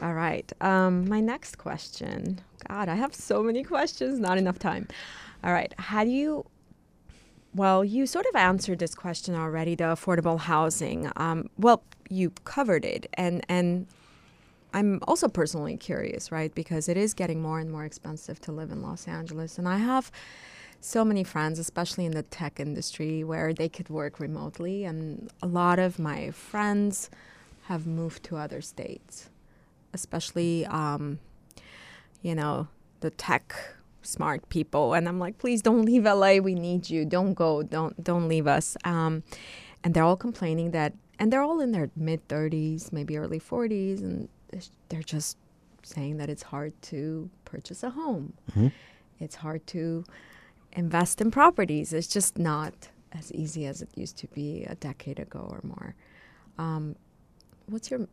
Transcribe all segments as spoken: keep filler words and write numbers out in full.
All right. Um, my next question. God, I have so many questions, not enough time. All right. How do you, well, you sort of answered this question already, the affordable housing. Um, well, you covered it. And, and I'm also personally curious, right? Because it is getting more and more expensive to live in Los Angeles. And I have so many friends, especially in the tech industry, where they could work remotely. And a lot of my friends have moved to other states, especially, um, you know, the tech smart people. And I'm like, please don't leave L A. We need you. Don't go. Don't don't leave us. Um, and they're all complaining that, and they're all in their mid thirties, maybe early forties, and they're just saying that it's hard to purchase a home. Mm-hmm. It's hard to invest in properties. It's just not as easy as it used to be a decade ago or more. Um, what's your,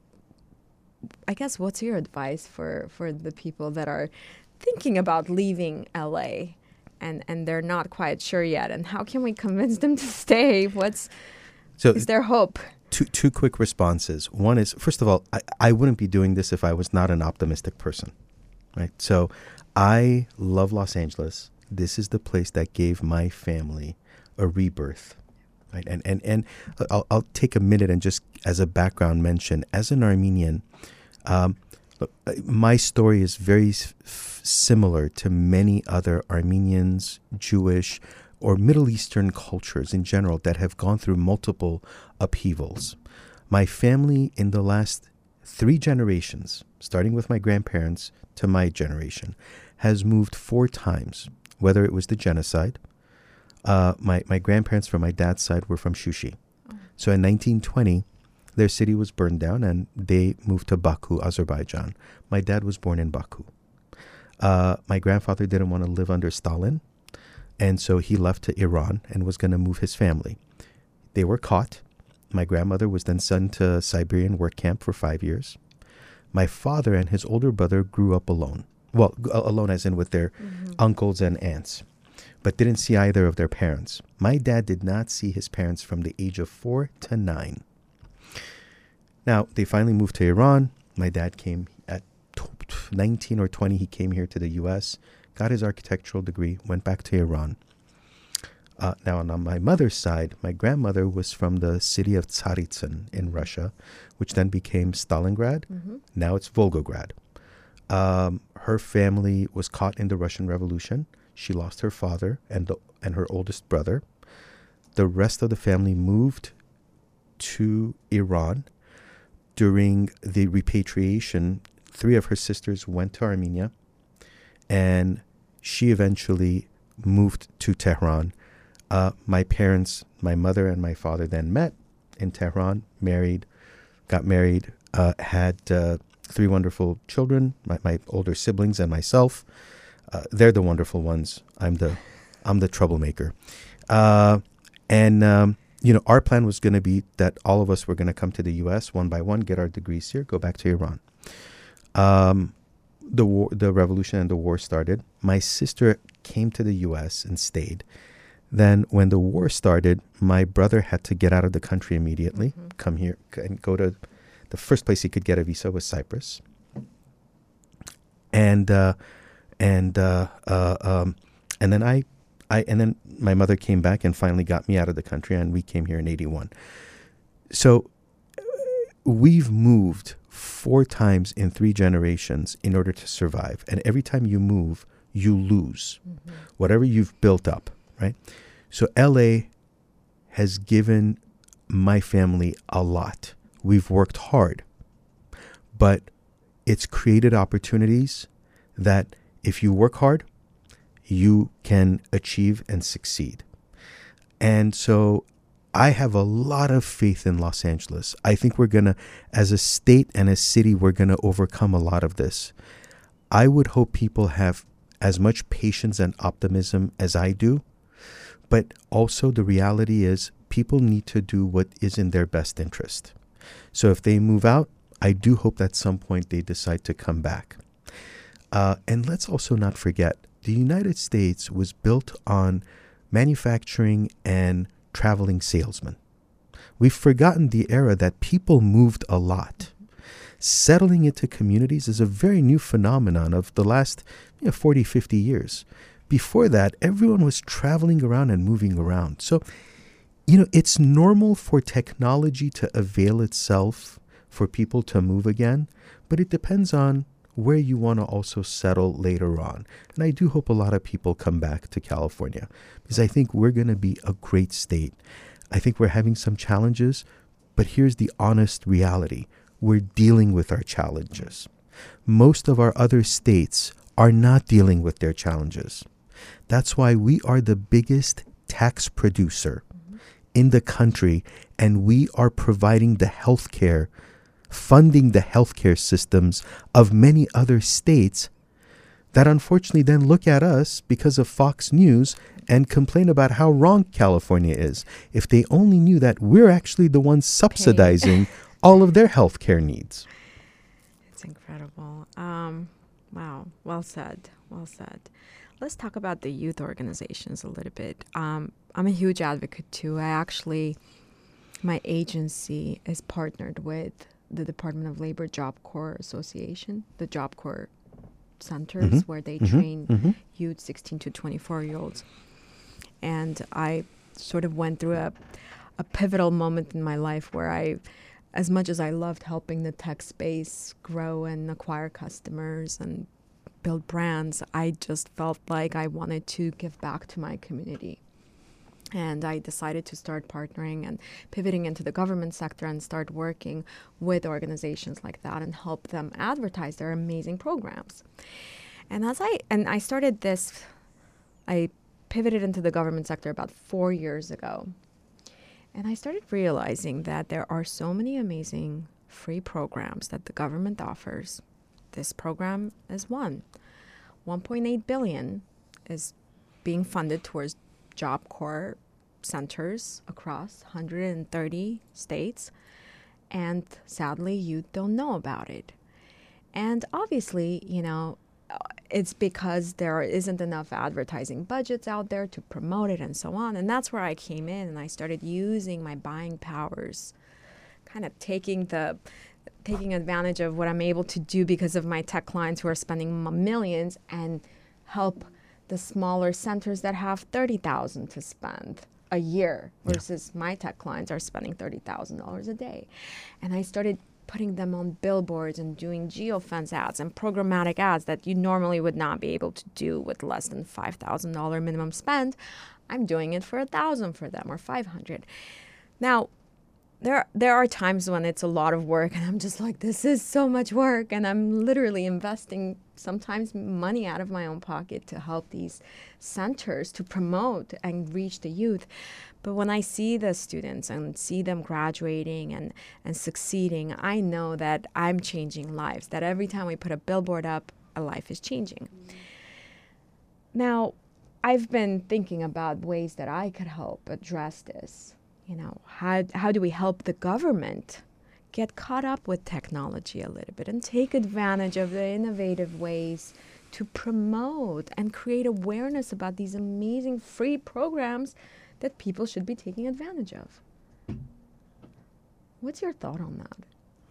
I guess, what's your advice for, for the people that are thinking about leaving L A and, and they're not quite sure yet? And how can we convince them to stay? What's, so is there hope? Two, two quick responses. One is, first of all, I, I wouldn't be doing this if I was not an optimistic person, right? So I love Los Angeles. This is the place that gave my family a rebirth, right? And and and I'll, I'll take a minute and just as a background mention, as an Armenian, um, look, my story is very s- similar to many other Armenians, Jewish, or Middle Eastern cultures in general that have gone through multiple upheavals. My family in the last three generations, starting with my grandparents to my generation, has moved four times. Whether it was the genocide, uh, my, my grandparents from my dad's side were from Shushi. Oh. So in nineteen twenty, their city was burned down and they moved to Baku, Azerbaijan. My dad was born in Baku. Uh, my grandfather didn't want to live under Stalin, and so he left to Iran and was going to move his family. They were caught. My grandmother was then sent to Siberian work camp for five years. My father and his older brother grew up alone. Well, g- alone as in with their mm-hmm. uncles and aunts, but didn't see either of their parents. My dad did not see his parents from the age of four to nine. Now, they finally moved to Iran. My dad came at nineteen or twenty. He came here to the U S, got his architectural degree, went back to Iran. Uh, now, on my mother's side, my grandmother was from the city of Tsaritsyn in Russia, which then became Stalingrad. Mm-hmm. Now it's Volgograd. Um, her family was caught in the Russian Revolution. She lost her father and the, and her oldest brother. The rest of the family moved to Iran. During the repatriation, three of her sisters went to Armenia, and she eventually moved to Tehran. Uh, my parents, my mother and my father then met in Tehran, married, got married, uh, had uh, three wonderful children, my, my older siblings and myself. Uh, they're the wonderful ones. I'm the I'm the troublemaker. Uh, and, um, you know, our plan was going to be that all of us were going to come to the U S one by one, get our degrees here, go back to Iran. Um, the war, the revolution and the war started. My sister came to the U S and stayed. Then when the war started, my brother had to get out of the country immediately, mm-hmm. come here and go to the first place he could get a visa was Cyprus. And uh, and uh, uh, um, and then I, I and then my mother came back and finally got me out of the country, and we came here in eighty-one. So we've moved four times in three generations in order to survive. And every time you move, you lose mm-hmm. whatever you've built up. Right? So L A has given my family a lot. We've worked hard, but it's created opportunities that if you work hard, you can achieve and succeed. And so I have a lot of faith in Los Angeles. I think we're going to, as a state and a city, we're going to overcome a lot of this. I would hope people have as much patience and optimism as I do. But also the reality is people need to do what is in their best interest. So if they move out, I do hope that at some point they decide to come back. Uh, and let's also not forget, the United States was built on manufacturing and traveling salesmen. We've forgotten the era that people moved a lot. settling into communities is a very new phenomenon of the last you know, forty, fifty years. Before that, everyone was traveling around and moving around. So, you know, it's normal for technology to avail itself for people to move again, but it depends on where you want to also settle later on. And I do hope a lot of people come back to California because I think we're going to be a great state. I think we're having some challenges, but here's the honest reality. We're dealing with our challenges. Most of our other states are not dealing with their challenges. That's why we are the biggest tax producer mm-hmm. in the country, and we are providing the health care, funding the healthcare systems of many other states that unfortunately then look at us because of Fox News and complain about how wrong California is. If they only knew that we're actually the ones subsidizing all of their healthcare needs. It's incredible. Um, wow. Well said. Well said. Let's talk about the youth organizations a little bit. Um, I'm a huge advocate too. I actually, my agency is partnered with the Department of Labor Job Corps Association, the Job Corps centers mm-hmm. where they mm-hmm. train mm-hmm. youth sixteen to twenty-four year olds. And I sort of went through a, a pivotal moment in my life where I, as much as I loved helping the tech space grow and acquire customers and build brands, I just felt like I wanted to give back to my community. And I decided to start partnering and pivoting into the government sector and start working with organizations like that and help them advertise their amazing programs. And as I and I started this, I pivoted into the government sector about four years ago. And I started realizing that there are so many amazing free programs that the government offers. This program is one. one point eight billion dollars is being funded towards Job Corps centers across one hundred thirty states. And sadly, you don't know about it. And obviously, you know, it's because there isn't enough advertising budgets out there to promote it and so on. And that's where I came in and I started using my buying powers, kind of taking the taking advantage of what I'm able to do because of my tech clients who are spending millions and help the smaller centers that have thirty thousand dollars to spend a year versus yeah. my tech clients are spending thirty thousand dollars a day. And I started putting them on billboards and doing geofence ads and programmatic ads that you normally would not be able to do with less than five thousand dollars minimum spend. I'm doing it for one thousand dollars for them or five hundred dollars. Now, there there are times when it's a lot of work and I'm just like, this is so much work. And I'm literally investing sometimes money out of my own pocket to help these centers to promote and reach the youth. But when I see the students and see them graduating and, and succeeding, I know that I'm changing lives, that every time we put a billboard up, a life is changing. Mm-hmm. Now, I've been thinking about ways that I could help address this. You know, how how do we help the government get caught up with technology a little bit and take advantage of the innovative ways to promote and create awareness about these amazing free programs that people should be taking advantage of? What's your thought on that?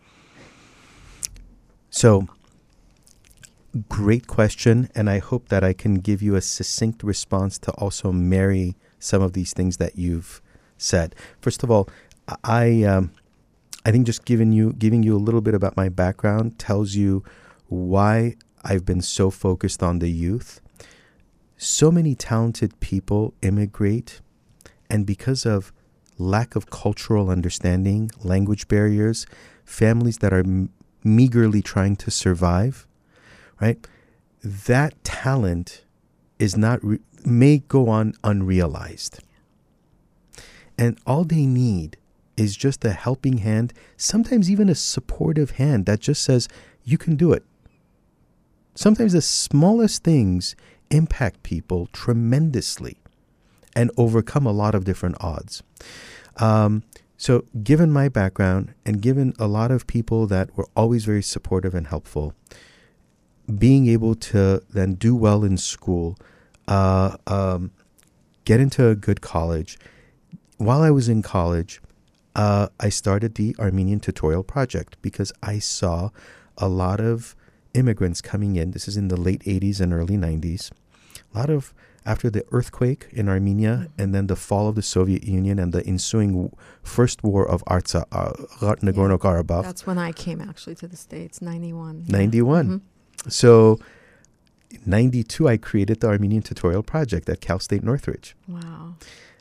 So, great question, and I hope that I can give you a succinct response to also marry some of these things that you've said. First of all, I um, I think just giving you giving you a little bit about my background tells you why I've been so focused on the youth. So many talented people immigrate, and because of lack of cultural understanding, language barriers, families that are m- meagerly trying to survive, right? That talent is not re- may go on unrealized. And all they need is just a helping hand, sometimes even a supportive hand that just says, you can do it. Sometimes the smallest things impact people tremendously and overcome a lot of different odds. Um, so given my background and given a lot of people that were always very supportive and helpful, being able to then do well in school, uh, um, get into a good college. While I was in college, uh, I started the Armenian Tutorial Project because I saw a lot of immigrants coming in. This is in the late eighties and early nineties. A lot of, after the earthquake in Armenia mm-hmm. and then the fall of the Soviet Union and the ensuing w- first war of Artsakh, uh, Nagorno-Karabakh. That's when I came actually to the States, ninety-one. ninety-one. Mm-hmm. So, ninety-two, I created the Armenian Tutorial Project at Cal State Northridge. Wow.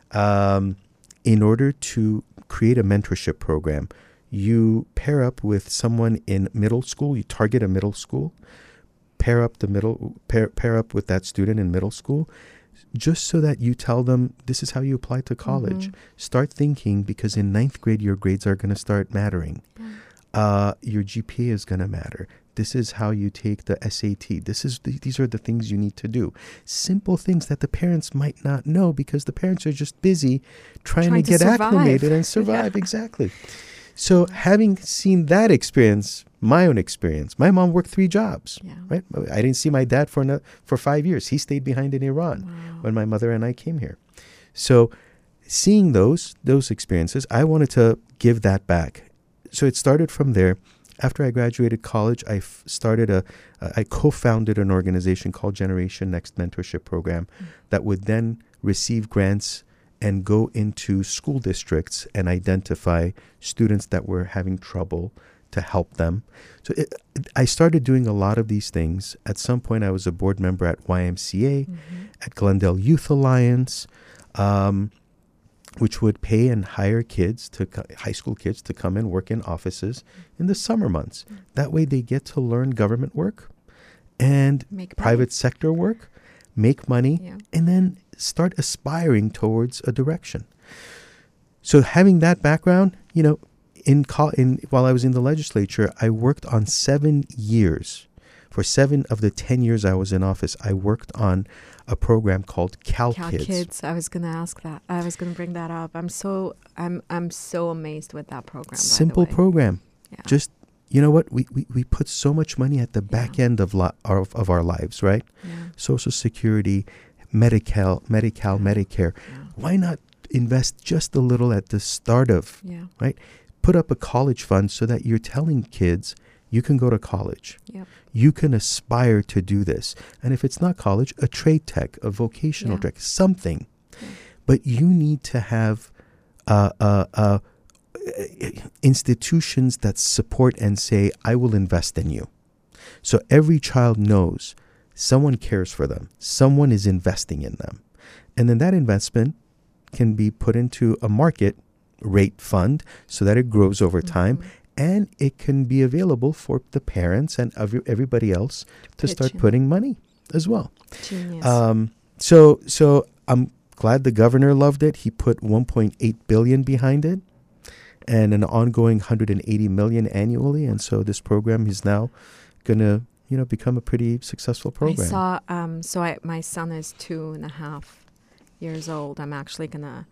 Um, in order to create a mentorship program, you pair up with someone in middle school. You target a middle school, pair up the middle, pair, pair up with that student in middle school, just so that you tell them this is how you apply to college. Mm-hmm. Start thinking, because in ninth grade, your grades are going to start mattering. Mm. Uh, your G P A is going to matter. This is how you take the S A T. This is the, these are the things you need to do. Simple things that the parents might not know because the parents are just busy trying, trying to, to get survive. acclimated and survive. Yeah. Exactly. So having seen that experience, my own experience, my mom worked three jobs. Yeah. Right? I didn't see my dad for no, for five years. He stayed behind in Iran wow. when my mother and I came here. So seeing those those experiences, I wanted to give that back. So it started from there. After I graduated college, I f- started a, uh, I co-founded an organization called Generation Next Mentorship Program mm. that would then receive grants and go into school districts and identify students that were having trouble to help them. So it, I started doing a lot of these things. At some point, I was a board member at Y M C A, mm-hmm. at Glendale Youth Alliance, um, which would pay and hire kids, to co- high school kids, to come and work in offices in the summer months. Mm-hmm. That way they get to learn government work and make private money. sector work, make money, yeah. and then start aspiring towards a direction. So having that background, you know, in, co- in while I was in the legislature, I worked on seven years. For seven of the ten years I was in office, I worked on a program called Cal, Cal Kids. Kids. I was going to ask that. I was going to bring that up. I'm so I'm I'm so amazed with that program. Simple by the way. program. Yeah. Just, you know what? We, we we put so much money at the back yeah. end of, li- of of our lives, right? Yeah. Social Security, Medi-Cal, Medi-Cal, yeah. Medicare. Yeah. Why not invest just a little at the start of, yeah. right? Put up a college fund so that you're telling kids you can go to college. Yep. You can aspire to do this. And if it's not college, a trade tech, a vocational yeah. tech, something. Yeah. But you need to have uh, uh, uh, institutions that support and say, I will invest in you. So every child knows someone cares for them. Someone is investing in them. And then that investment can be put into a market rate fund so that it grows over mm-hmm. time. And it can be available for the parents and every, everybody else to start putting money as well. Genius. Um, so, so I'm glad the governor loved it. He put one point eight billion dollars behind it and an ongoing one hundred eighty million dollars annually. And so this program is now going to, you know, become a pretty successful program. I saw, um, so I, my son is two and a half years old. I'm actually going to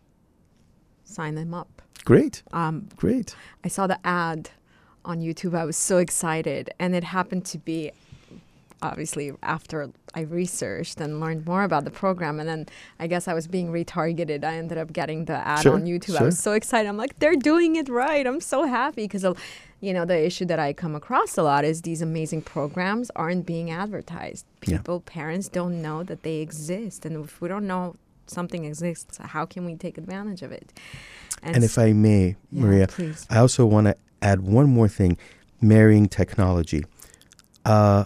sign him up. Great. Um, Great. I saw the ad on YouTube. I was so excited. And it happened to be, obviously, after I researched and learned more about the program. And then I guess I was being retargeted. I ended up getting the ad sure, on YouTube. Sure. I was so excited. I'm like, they're doing it right. I'm so happy because, you know, the issue that I come across a lot is these amazing programs aren't being advertised. People, yeah. parents don't know that they exist. And if we don't know something exists, how can we take advantage of it? And, and if I may, yeah, Maria, please. I also want to add one more thing, marrying technology. Uh,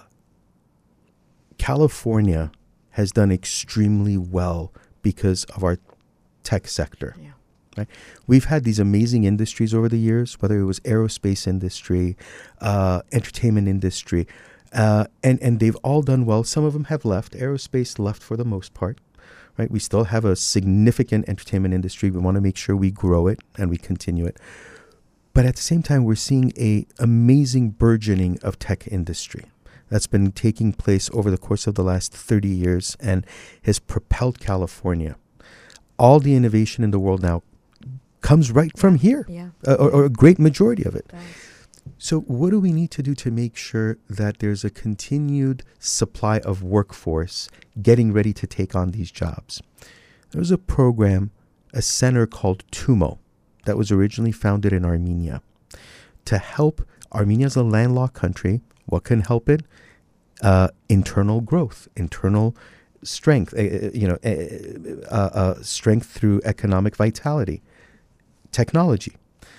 California has done extremely well because of our tech sector. Yeah. Right? We've had these amazing industries over the years, whether it was aerospace industry, uh, entertainment industry, uh, and, and they've all done well. Some of them have left. Aerospace left for the most part. Right? We still have a significant entertainment industry. We want to make sure we grow it and we continue it. But at the same time, we're seeing a amazing burgeoning of tech industry that's been taking place over the course of the last thirty years and has propelled California. All the innovation in the world now comes right from here, yeah. uh, or, or a great majority of it. Right. So what do we need to do to make sure that there's a continued supply of workforce getting ready to take on these jobs? There's a program, a center called TUMO, that was originally founded in Armenia to help. Armenia is a landlocked country. What can help it? Uh, internal growth, internal strength, uh, you know, uh, uh, strength through economic vitality, technology.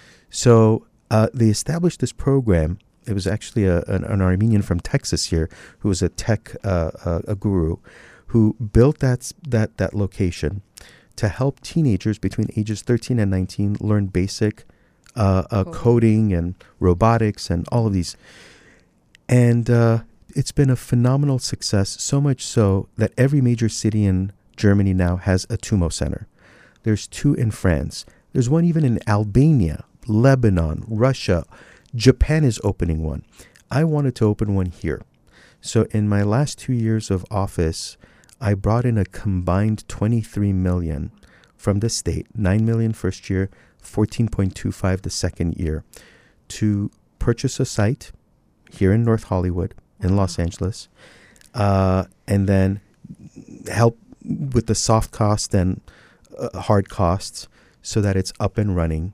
So uh, they established this program. It was actually a, an, an Armenian from Texas here who was a tech uh, uh, a guru who built that, that, that location to help teenagers between ages thirteen and nineteen learn basic uh, uh, cool. coding and robotics and all of these. And uh, it's been a phenomenal success, so much so that every major city in Germany now has a TUMO Center. There's two in France. There's one even in Albania, Lebanon, Russia. Japan is opening one. I wanted to open one here. So in my last two years of office, I brought in a combined twenty-three million from the state, nine million first year, fourteen point two five the second year, to purchase a site here in North Hollywood, in Los Angeles, uh, and then help with the soft cost and uh, hard costs so that it's up and running.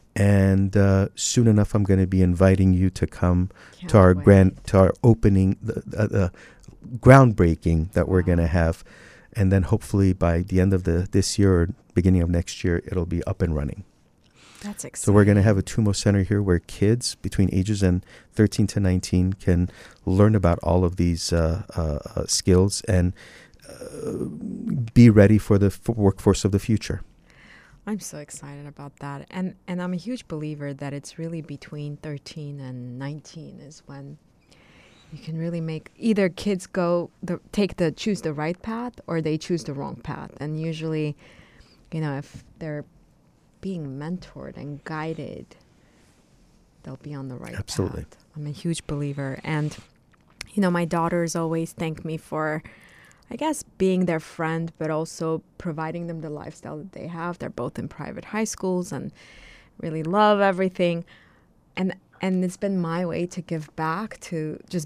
And uh, soon enough, I'm going to be inviting you to come Can't to our wait. grand, to our opening, the, the, the groundbreaking that wow. we're going to have, and then hopefully by the end of the this year or beginning of next year, it'll be up and running. That's exciting. So we're going to have a TUMO Center here where kids between ages and thirteen to nineteen can learn about all of these uh, uh, skills and uh, be ready for the f- workforce of the future. I'm so excited about that. And and I'm a huge believer that it's really between thirteen and nineteen is when you can really make either kids go the take the choose the right path or they choose the wrong path. And usually, you know, if they're being mentored and guided, they'll be on the right Absolutely. path. I'm a huge believer. And, you know, my daughters always thank me for, I guess, being their friend, but also providing them the lifestyle that they have. They're both in private high schools and really love everything. And and it's been my way to give back, to just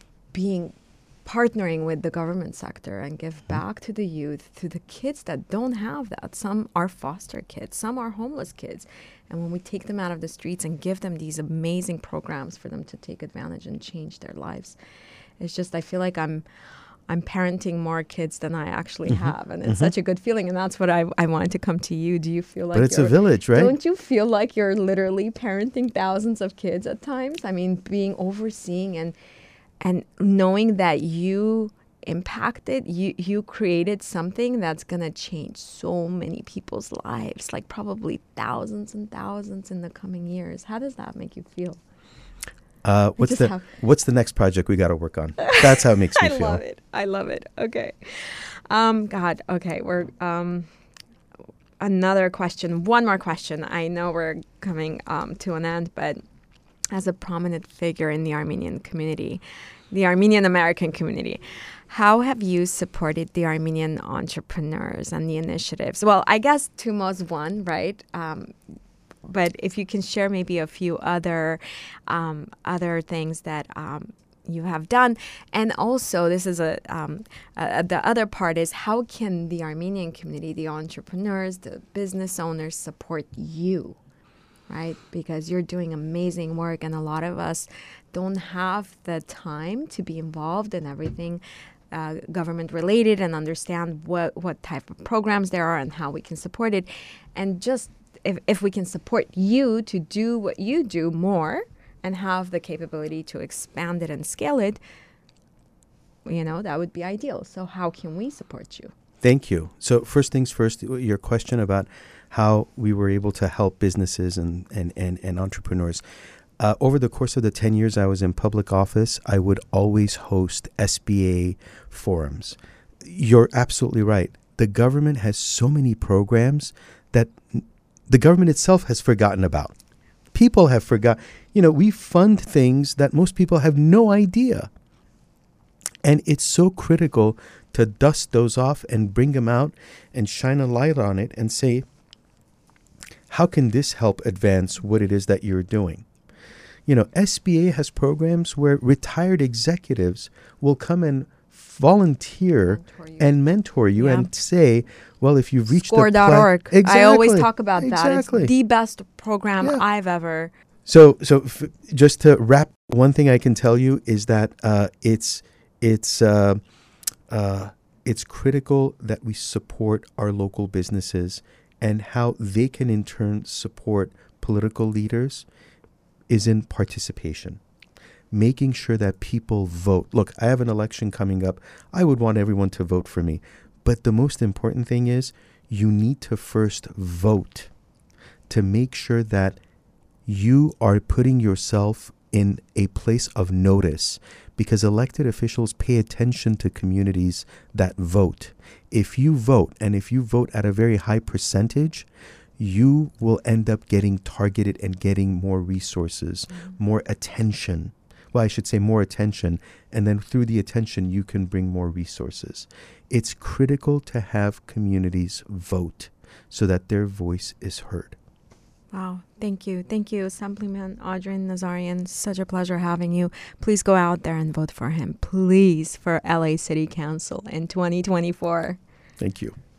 being partnering with the government sector and give back to the youth, to the kids that don't have that. Some are foster kids, some are homeless kids. And when we take them out of the streets and give them these amazing programs for them to take advantage and change their lives, it's just, I feel like I'm I'm parenting more kids than I actually mm-hmm. have. And it's mm-hmm. such a good feeling. And that's what I, I wanted to come to you. Do you feel like But it's a village, right? Don't you feel like you're literally parenting thousands of kids at times? I mean, being overseeing and and knowing that you impacted, you, you created something that's going to change so many people's lives, like probably thousands and thousands in the coming years. How does that make you feel? Uh, what's the have... What's the next project we got to work on? That's how it makes me I feel. I love it. I love it. Okay. Um, God. Okay. We're um, another question. One more question. I know we're coming um, to an end, but as a prominent figure in the Armenian community, the Armenian American community, how have you supported the Armenian entrepreneurs and the initiatives? Well, I guess TUMO's one, right? Um, But if you can share maybe a few other um, other things that um, you have done. And also, this is a um, uh, the other part is, how can the Armenian community, the entrepreneurs, the business owners support you, right? Because you're doing amazing work, and a lot of us don't have the time to be involved in everything uh, government related and understand what, what type of programs there are and how we can support it. And just If, if we can support you to do what you do more and have the capability to expand it and scale it, you know, that would be ideal. So how can we support you? Thank you. So first things first, your question about how we were able to help businesses and, and, and, and entrepreneurs. Uh, over the course of the ten years I was in public office, I would always host S B A forums. You're absolutely right. The government has so many programs that the government itself has forgotten about. People have forgotten. You know, we fund things that most people have no idea. And it's so critical to dust those off and bring them out and shine a light on it and say, how can this help advance what it is that you're doing? You know, S B A has programs where retired executives will come and volunteer Mentor you. and mentor you Yeah. and say, well, if you've reached Score the dot org. Exactly. I always talk about that. Exactly. It's the best program Yeah. I've ever. So, so f- just to wrap, one thing I can tell you is that uh, it's it's uh, uh, it's critical that we support our local businesses, and how they can in turn support political leaders is in participation. Making sure that people vote. Look, I have an election coming up. I would want everyone to vote for me. But the most important thing is you need to first vote to make sure that you are putting yourself in a place of notice, because elected officials pay attention to communities that vote. If you vote, and if you vote at a very high percentage, you will end up getting targeted and getting more resources, mm-hmm. more attention. Well, I should say more attention, and then through the attention, you can bring more resources. It's critical to have communities vote so that their voice is heard. Wow. Thank you. Thank you, Assemblyman Adrian Nazarian. Such a pleasure having you. Please go out there and vote for him. Please, for L A City Council in twenty twenty-four. Thank you.